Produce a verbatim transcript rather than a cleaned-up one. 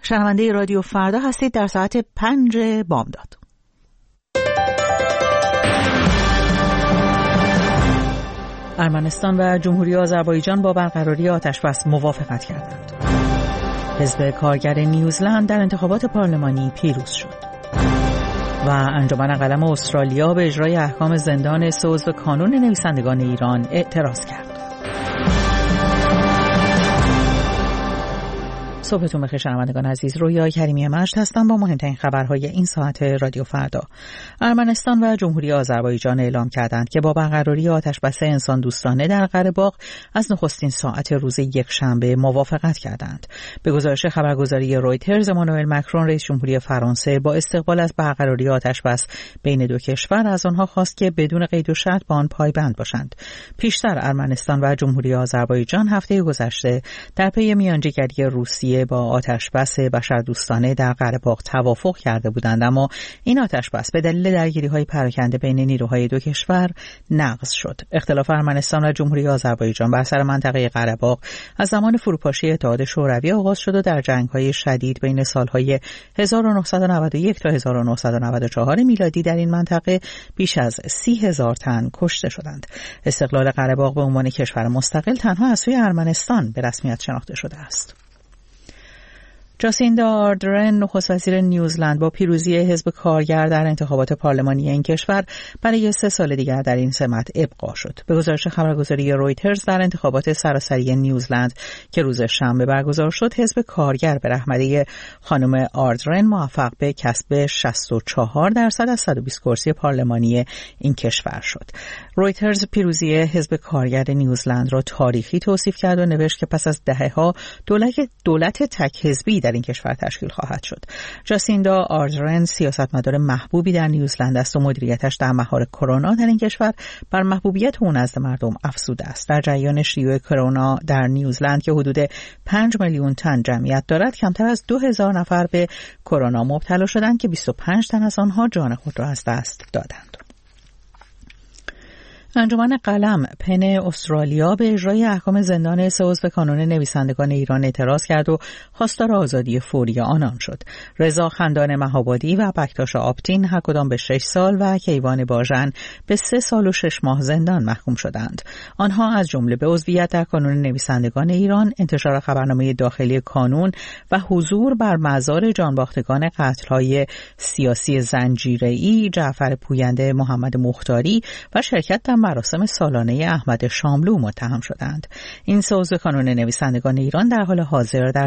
شنونده رادیو فردا هستید در ساعت پنج بامداد. ارمنستان و جمهوری آذربایجان با برقراری آتش‌بس موافقت کردند. حزب کارگر نیوزلند در انتخابات پارلمانی پیروز شد. و انجمن قلم استرالیا به اجرای احکام زندان سه عضو کانون نویسندگان ایران اعتراض کرد. صبحتون بخیر شنوندگان عزیز، رویا کریمی مجد هستم با مهمترین خبرهای این ساعت رادیو فردا. ارمنستان و جمهوری آذربایجان اعلام کردند که با برقراری آتش‌بس انسان دوستانه در قره باغ از نخستین ساعت روز یکشنبه موافقت کردند. به گزارش خبرگزاری رویترز، امانوئل مکرون رئیس جمهوری فرانسه با استقبال از برقراری آتش‌بس بین دو کشور از آنها خواست که بدون قید و شرط به آن پایبند باشند. پیشتر ارمنستان و جمهوری آذربایجان هفته گذشته در پی میانجیگری روسیه با آتش‌بس بشردوستانه در قره باغ توافق کرده بودند، اما این آتش‌بس به دلیل درگیری‌های پراکنده بین نیروهای دو کشور نقض شد. اختلاف ارمنستان و جمهوری آذربایجان بر سر منطقه قره باغ از زمان فروپاشی اتحاد شوروی آغاز شد و در جنگ‌های شدید بین سال‌های هزار و نهصد و نود و یک تا هزار و نهصد و نود و چهار میلادی در این منطقه بیش از سی هزار تن کشته شدند. استقلال قره باغ به عنوان کشور مستقل تنها از سوی ارمنستان به رسمیت شناخته شده است. جاسیندا آردرن نخست وزیر نیوزلند با پیروزی حزب کارگر در انتخابات پارلمانی این کشور برای سه سال دیگر در این سمت ابقا شد. به گزارش خبرگزاری رویترز، در انتخابات سراسری نیوزلند که روز شنبه برگزار شد، حزب کارگر به رهبری خانم آردرن موفق به کسب شصت و چهار درصد از صد و بیست کرسی پارلمانی این کشور شد. رویترز پیروزی حزب کارگر نیوزلند را تاریخی توصیف کرد و نوشت که پس از دهه‌ها دولت دولت تک حزبی در این کشور تشکیل خواهد شد. جاسیندا آردرن سیاستمدار محبوبی در نیوزلند است و مدیریتش در مهار کرونا در این کشور بر محبوبیت او نزد مردم افزوده است. در جریان شیوع کرونا در نیوزلند که حدود پنج میلیون تن جمعیت دارد، کمتر از دو هزار نفر به کرونا مبتلا شدند که بیست و پنج تن از آنها جان خود را از دست دادند. انجمن قلم پن استرالیا به اجرای احکام زندان سه عضو کانون نویسندگان ایران اعتراض کرد و خواستار آزادی فوری آنان شد. رضا خندان مهابادی و بکتاش آپتین هر کدام به شش سال و کیوان باژن به سه سال و شش ماه زندان محکوم شدند. آنها از جمله به عضویت در کانون نویسندگان ایران، انتشار خبرنامه داخلی کانون و حضور بر مزار جانباختگان قتل‌های سیاسی زنجیره‌ای جعفر پوینده، محمد مختاری و شرکت در مراسم سالانه احمد شاملو متهم شدند. این سه عضو کانون نویسندگان ایران در حال حاضر در